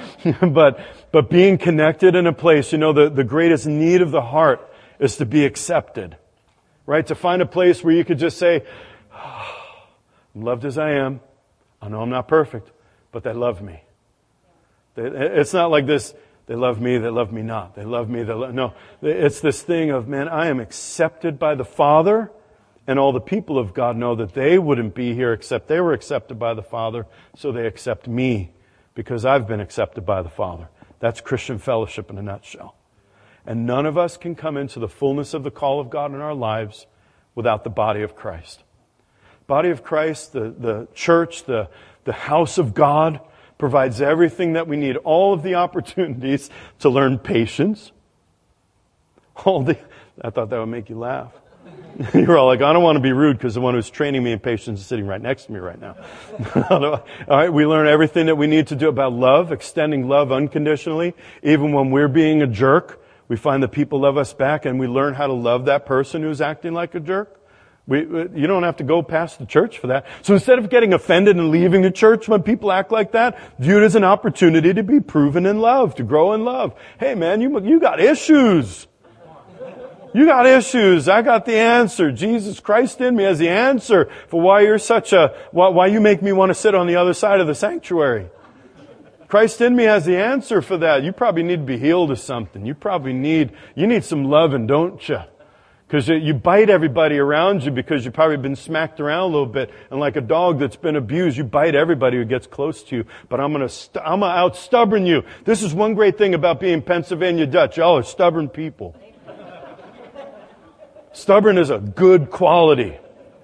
But being connected in a place, the greatest need of the heart is to be accepted. Right? To find a place where you could just say, I'm loved as I am. I know I'm not perfect, but they love me. It's not like this, they love me not. They love me, no. It's this thing of, man, I am accepted by the Father, and all the people of God know that they wouldn't be here except they were accepted by the Father, so they accept me because I've been accepted by the Father. That's Christian fellowship in a nutshell. And none of us can come into the fullness of the call of God in our lives without the body of Christ. Body of Christ, the church, the house of God provides everything that we need. All of the opportunities to learn patience. I thought that would make you laugh. You're all like, I don't want to be rude because the one who's training me in patience is sitting right next to me right now. All right, we learn everything that we need to do about love, extending love unconditionally. Even when we're being a jerk, we find that people love us back and we learn how to love that person who's acting like a jerk. You don't have to go past the church for that. So instead of getting offended and leaving the church when people act like that, view it as an opportunity to be proven in love, to grow in love. Hey man, you got issues. You got issues. I got the answer. Jesus Christ in me has the answer for why why you make me want to sit on the other side of the sanctuary. Christ in me has the answer for that. You probably need to be healed of something. You need some loving, don't you? Because you bite everybody around you because you've probably been smacked around a little bit. And like a dog that's been abused, you bite everybody who gets close to you. But I'm going to out-stubborn you. This is one great thing about being Pennsylvania Dutch. Y'all are stubborn people. Stubborn is a good quality.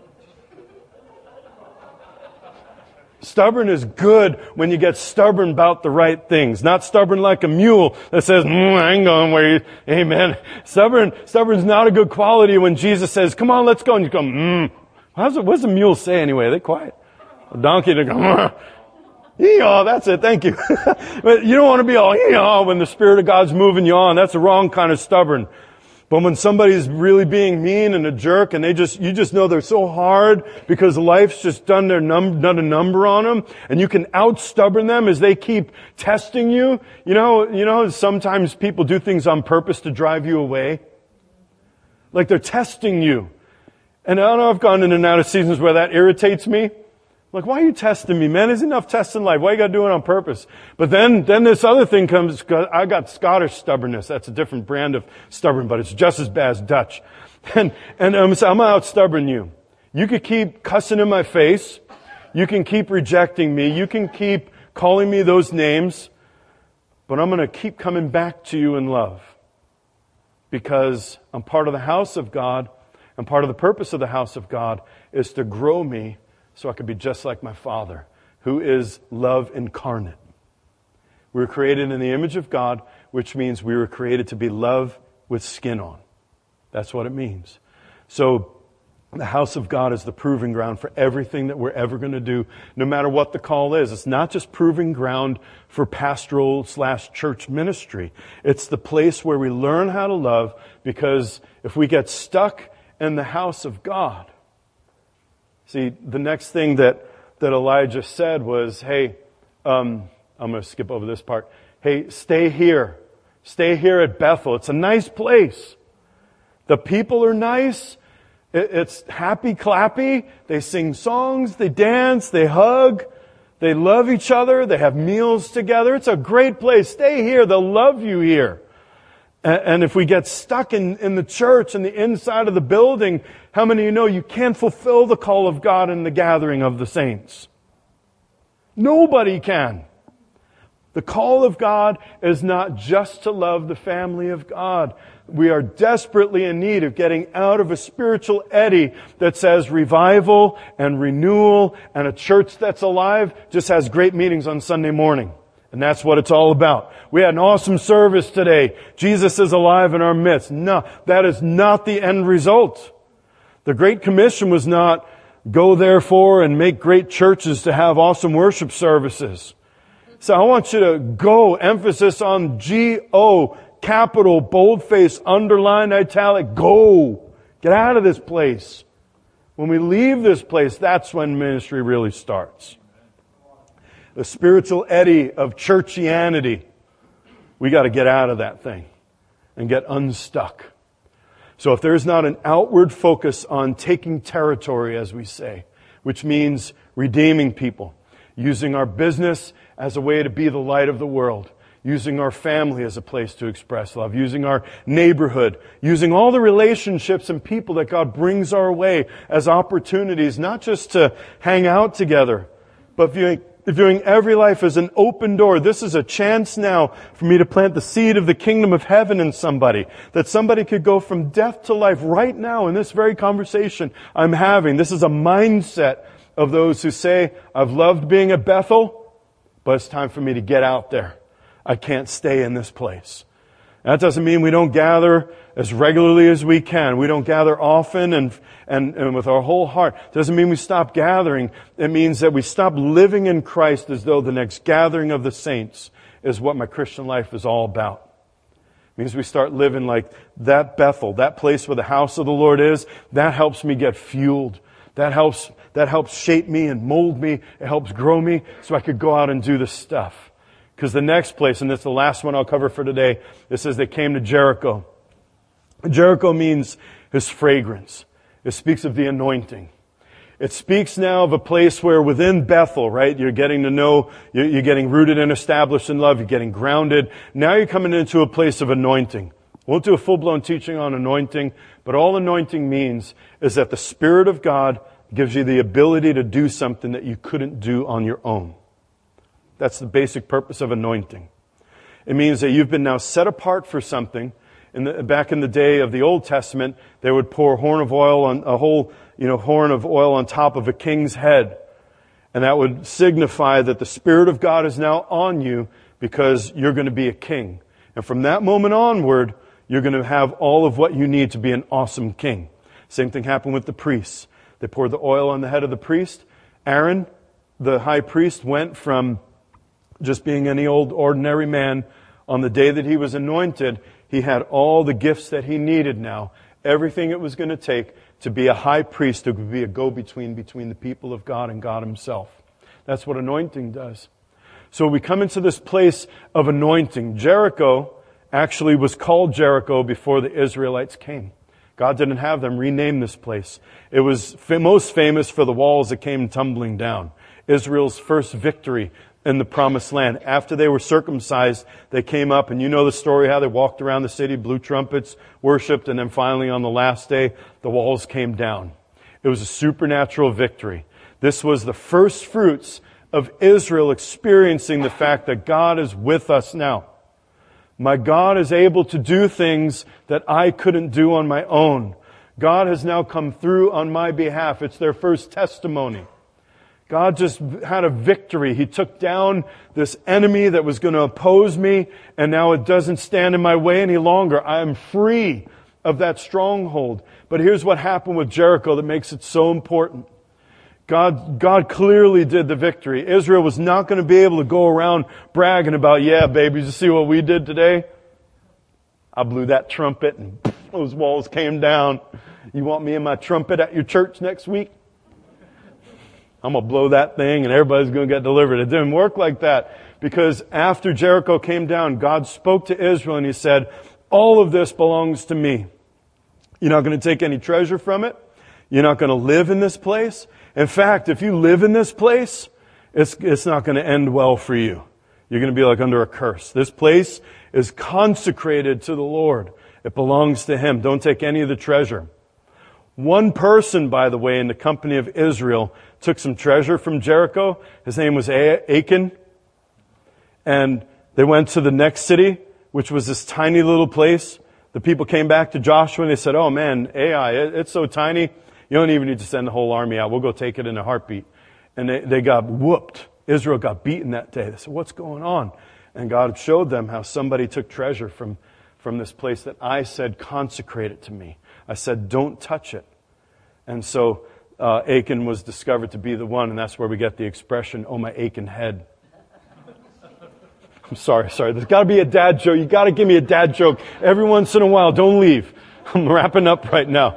Stubborn is good when you get stubborn about the right things. Not stubborn like a mule that says, I ain't going where you, amen. Stubborn's not a good quality when Jesus says, come on, let's go. And you go, what does a mule say anyway? Are they quiet? A donkey, they go, yee-haw, that's it, thank you. But you don't want to be all yee-haw when the Spirit of God's moving you on. That's the wrong kind of stubborn. But when somebody's really being mean and a jerk and you just know they're so hard because life's just done a number on them and you can out-stubborn them as they keep testing you. You know, sometimes people do things on purpose to drive you away. Like they're testing you. And I don't know, I've gone in and out of seasons where that irritates me. Like, why are you testing me, man? There's enough tests in life. Why you got to do it on purpose? But then this other thing comes, I got Scottish stubbornness. That's a different brand of stubborn, but it's just as bad as Dutch. And so I'm out stubborn you. You could keep cussing in my face. You can keep rejecting me. You can keep calling me those names. But I'm going to keep coming back to you in love. Because I'm part of the house of God. And part of the purpose of the house of God is to grow me so I could be just like my Father, who is love incarnate. We were created in the image of God, which means we were created to be love with skin on. That's what it means. So the house of God is the proving ground for everything that we're ever going to do, no matter what the call is. It's not just proving ground for pastoral/church ministry. It's the place where we learn how to love, because if we get stuck in the house of God, see, the next thing that Elijah said was, hey, I'm going to skip over this part. Hey, stay here. Stay here at Bethel. It's a nice place. The people are nice. It's happy clappy. They sing songs. They dance. They hug. They love each other. They have meals together. It's a great place. Stay here. They'll love you here. And if we get stuck in the church, in the inside of the building, how many of you know you can't fulfill the call of God in the gathering of the saints? Nobody can. The call of God is not just to love the family of God. We are desperately in need of getting out of a spiritual eddy that says revival and renewal and a church that's alive just has great meetings on Sunday morning. And that's what it's all about. We had an awesome service today. Jesus is alive in our midst. No, that is not the end result. The Great Commission was not go therefore and make great churches to have awesome worship services. So I want you to go, emphasis on G-O, capital, boldface, underlined, italic, go. Get out of this place. When we leave this place, that's when ministry really starts. The spiritual eddy of churchianity. We got to get out of that thing and get unstuck. So if there's not an outward focus on taking territory, as we say, which means redeeming people, using our business as a way to be the light of the world, using our family as a place to express love, using our neighborhood, using all the relationships and people that God brings our way as opportunities, not just to hang out together, but viewing every life as an open door. This is a chance now for me to plant the seed of the kingdom of heaven in somebody. That somebody could go from death to life right now in this very conversation I'm having. This is a mindset of those who say, I've loved being at Bethel, but it's time for me to get out there. I can't stay in this place. That doesn't mean we don't gather as regularly as we can. We don't gather often and with our whole heart. It doesn't mean we stop gathering. It means that we stop living in Christ as though the next gathering of the saints is what my Christian life is all about. It means we start living like that Bethel, that place where the house of the Lord is. That helps me get fueled. That helps shape me and mold me. It helps grow me so I could go out and do this stuff. Because the next place, and that's the last one I'll cover for today, it says they came to Jericho. Jericho means his fragrance. It speaks of the anointing. It speaks now of a place where within Bethel, right, you're getting to know, you're getting rooted and established in love, you're getting grounded. Now you're coming into a place of anointing. I won't do a full-blown teaching on anointing, but all anointing means is that the Spirit of God gives you the ability to do something that you couldn't do on your own. That's the basic purpose of anointing. It means that you've been now set apart for something. Back in the day of the Old Testament, they would pour a horn of oil on top of a king's head. And that would signify that the Spirit of God is now on you because you're going to be a king. And from that moment onward, you're going to have all of what you need to be an awesome king. Same thing happened with the priests. They poured the oil on the head of the priest. Aaron, the high priest, went from just being any old ordinary man. On the day that he was anointed, he had all the gifts that he needed now. Everything it was going to take to be a high priest who could be a go-between between the people of God and God himself. That's what anointing does. So we come into this place of anointing. Jericho actually was called Jericho before the Israelites came. God didn't have them rename this place. It was most famous for the walls that came tumbling down. Israel's first victory in the promised land. After they were circumcised, they came up, and you know the story, how they walked around the city, blew trumpets, worshiped, and then finally on the last day, the walls came down. It was a supernatural victory. This was the first fruits of Israel experiencing the fact that God is with us now. My God is able to do things that I couldn't do on my own. God has now come through on my behalf. It's their first testimony. God just had a victory. He took down this enemy that was going to oppose me, and now it doesn't stand in my way any longer. I am free of that stronghold. But here's what happened with Jericho that makes it so important. God clearly did the victory. Israel was not going to be able to go around bragging about, yeah, babies, you see what we did today? I blew that trumpet and those walls came down. You want me and my trumpet at your church next week? I'm going to blow that thing and everybody's going to get delivered. It didn't work like that, because after Jericho came down, God spoke to Israel and He said, all of this belongs to me. You're not going to take any treasure from it. You're not going to live in this place. In fact, if you live in this place, it's not going to end well for you. You're going to be like under a curse. This place is consecrated to the Lord. It belongs to Him. Don't take any of the treasure. One person, by the way, in the company of Israel took some treasure from Jericho. His name was Achan. And they went to the next city, which was this tiny little place. The people came back to Joshua and they said, oh man, Ai, it's so tiny, you don't even need to send the whole army out. We'll go take it in a heartbeat. And they got whooped. Israel got beaten that day. They said, what's going on? And God showed them how somebody took treasure from this place that I said, consecrate it to me. I said, don't touch it. And so Achan was discovered to be the one, and that's where we get the expression, oh my Achan head. I'm sorry. There's got to be a dad joke. You got to give me a dad joke every once in a while. Don't leave. I'm wrapping up right now.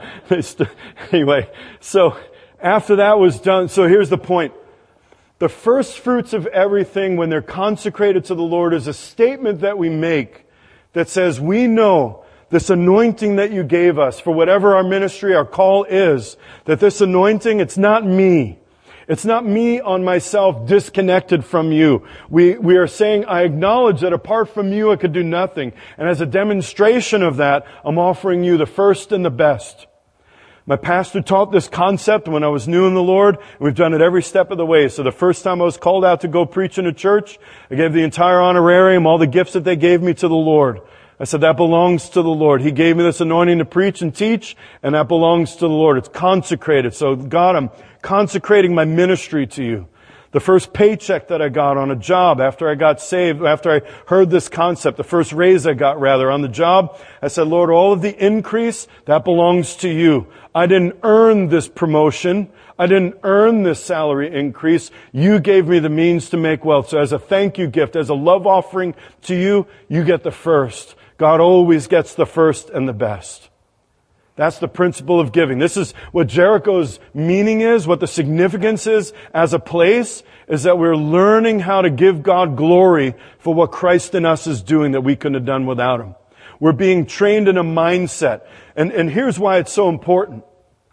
Anyway, so after that was done, so here's the point. The first fruits of everything, when they're consecrated to the Lord, is a statement that we make that says, we know this anointing that you gave us for whatever our ministry, our call is, that this anointing, it's not me. It's not me on myself disconnected from you. We are saying, I acknowledge that apart from you, I could do nothing. And as a demonstration of that, I'm offering you the first and the best. My pastor taught this concept when I was new in the Lord. We've done it every step of the way. So the first time I was called out to go preach in a church, I gave the entire honorarium, all the gifts that they gave me, to the Lord. I said, that belongs to the Lord. He gave me this anointing to preach and teach, and that belongs to the Lord. It's consecrated. So God, I'm consecrating my ministry to you. The first paycheck that I got on a job after I got saved, after I heard this concept, the first raise I got rather on the job, I said, Lord, all of the increase, that belongs to you. I didn't earn this promotion. I didn't earn this salary increase. You gave me the means to make wealth. So as a thank you gift, as a love offering to you, you get the first. God always gets the first and the best. That's the principle of giving. This is what Jericho's meaning is, what the significance is as a place, is that we're learning how to give God glory for what Christ in us is doing that we couldn't have done without Him. We're being trained in a mindset. And here's why it's so important.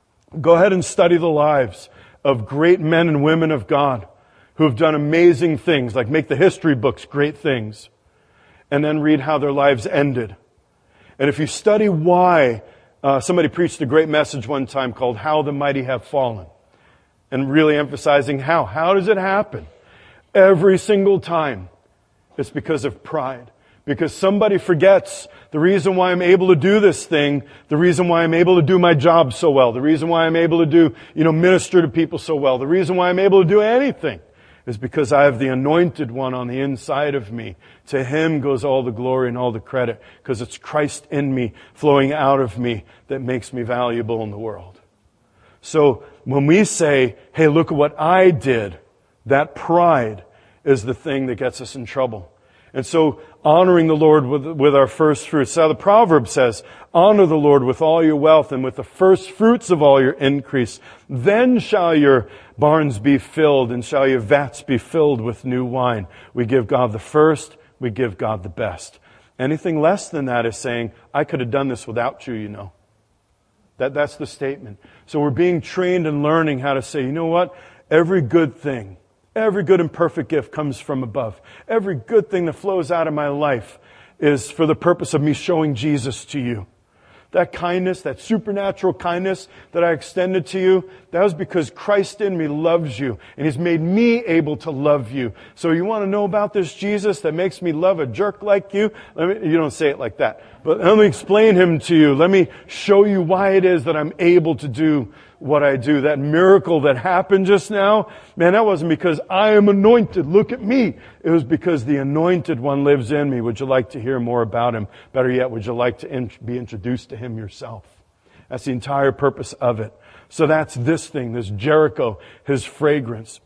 Go ahead and study the lives of great men and women of God who have done amazing things, like make the history books great things, and then read how their lives ended. And if you study why, somebody preached a great message one time called How the Mighty Have Fallen, and really emphasizing how. How does it happen? Every single time, it's because of pride. Because somebody forgets the reason why I'm able to do this thing, the reason why I'm able to do my job so well, the reason why I'm able to do, minister to people so well, the reason why I'm able to do anything is because I have the anointed one on the inside of me. To Him goes all the glory and all the credit, because it's Christ in me, flowing out of me, that makes me valuable in the world. So when we say, hey, look at what I did, that pride is the thing that gets us in trouble. And so honoring the Lord with our first fruits. So the proverb says, honor the Lord with all your wealth and with the first fruits of all your increase. Then shall your barns be filled and shall your vats be filled with new wine. We give God the first, we give God the best. Anything less than that is saying, I could have done this without you, That's the statement. So we're being trained and learning how to say, you know what? Every good thing, every good and perfect gift comes from above. Every good thing that flows out of my life is for the purpose of me showing Jesus to you. That kindness, that supernatural kindness that I extended to you, that was because Christ in me loves you, and He's made me able to love you. So you want to know about this Jesus that makes me love a jerk like you? You don't say it like that, but let me explain Him to you. Let me show you why it is that I'm able to do what I do. That miracle that happened just now, man, that wasn't because I am anointed. Look at me. It was because the Anointed One lives in me. Would you like to hear more about Him? Better yet, would you like to be introduced to Him yourself? That's the entire purpose of it. So that's this thing, this Jericho, His fragrance.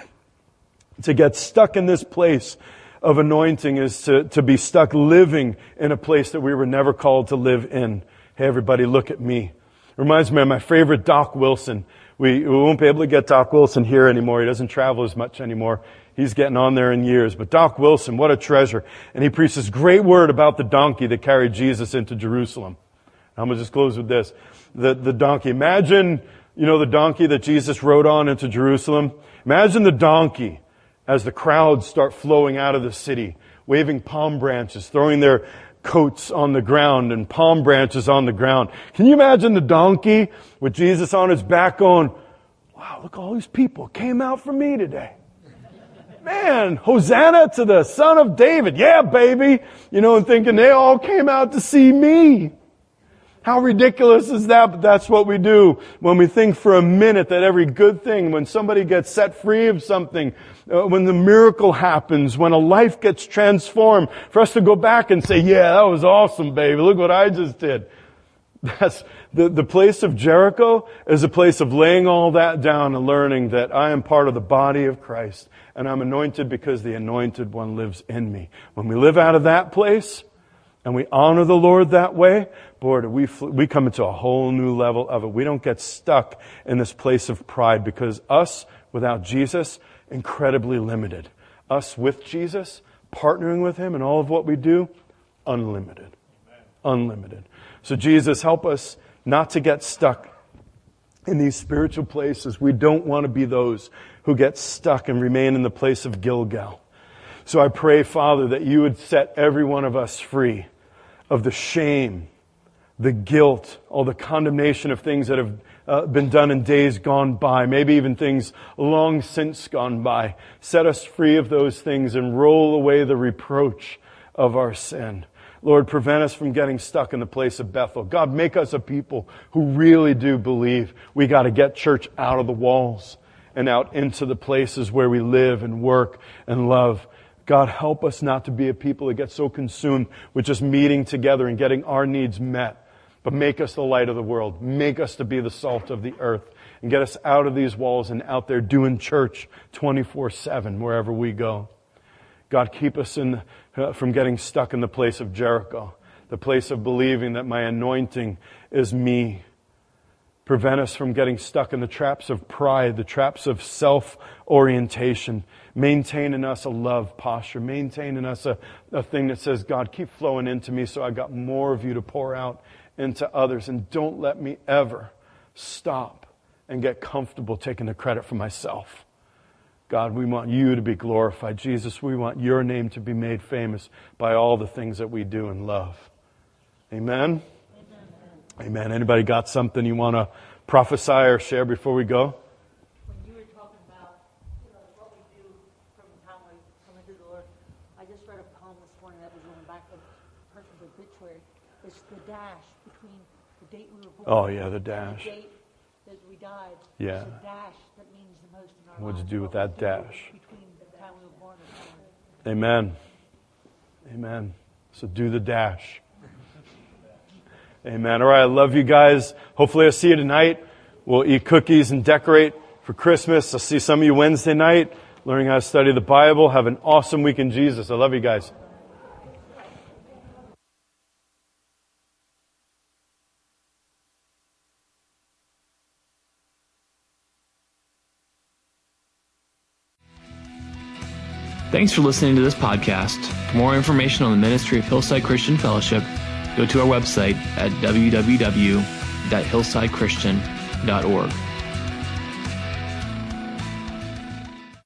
To get stuck in this place of anointing is to be stuck living in a place that we were never called to live in. Hey, everybody, look at me. Reminds me of my favorite Doc Wilson. We won't be able to get Doc Wilson here anymore. He doesn't travel as much anymore. He's getting on there in years. But Doc Wilson, what a treasure. And he preached this great word about the donkey that carried Jesus into Jerusalem. I'm going to just close with this. The donkey. Imagine, the donkey that Jesus rode on into Jerusalem. Imagine the donkey as the crowds start flowing out of the city, waving palm branches, throwing their coats on the ground and palm branches on the ground. Can you imagine the donkey with Jesus on his back going, wow, look, all these people came out for me today. Man, Hosanna to the Son of David. Yeah, baby. And thinking they all came out to see me. How ridiculous is that? But that's what we do when we think for a minute that every good thing, when somebody gets set free of something, when the miracle happens, when a life gets transformed, for us to go back and say, yeah, that was awesome, baby. Look what I just did. That's the place of Jericho is a place of laying all that down and learning that I am part of the body of Christ and I'm anointed because the Anointed One lives in me. When we live out of that place and we honor the Lord that way, boy, we come into a whole new level of it. We don't get stuck in this place of pride because us without Jesus, incredibly limited. Us with Jesus, partnering with Him in all of what we do, unlimited. Unlimited. So Jesus, help us not to get stuck in these spiritual places. We don't want to be those who get stuck and remain in the place of Gilgal. So I pray, Father, that you would set every one of us free of the shame, the guilt, all the condemnation of things that have been done in days gone by, maybe even things long since gone by. Set us free of those things and roll away the reproach of our sin. Lord, prevent us from getting stuck in the place of Bethel. God, make us a people who really do believe we got to get church out of the walls and out into the places where we live and work and love. God, help us not to be a people that get so consumed with just meeting together and getting our needs met. But make us the light of the world. Make us to be the salt of the earth. And get us out of these walls and out there doing church 24/7 wherever we go. God, keep us from getting stuck in the place of Jericho. The place of believing that my anointing is me. Prevent us from getting stuck in the traps of pride, the traps of self-orientation. Maintain in us a love posture. Maintain in us a thing that says, God, keep flowing into me so I got more of you to pour out into others. And don't let me ever stop and get comfortable taking the credit for myself. God, we want you to be glorified. Jesus, we want your name to be made famous by all the things that we do and love. Amen? Amen. Anybody got something you want to prophesy or share before we go? When you were talking about what we do from the time we come into the Lord, I just read a poem this morning that was on the back of a person's obituary. It's the dash between the date we were born. Oh, yeah, the dash. And the date that we died. Yeah. It's a dash that means the most in our What'd lives. you do with that dash? Between the time we were born and now. Amen. Amen. So do the dash. Amen. All right, I love you guys. Hopefully I'll see you tonight. We'll eat cookies and decorate for Christmas. I'll see some of you Wednesday night, learning how to study the Bible. Have an awesome week in Jesus. I love you guys. Thanks for listening to this podcast. For more information on the ministry of Hillside Christian Fellowship, go to our website at www.hillsidechurch.org. www.hillsidechristian.org.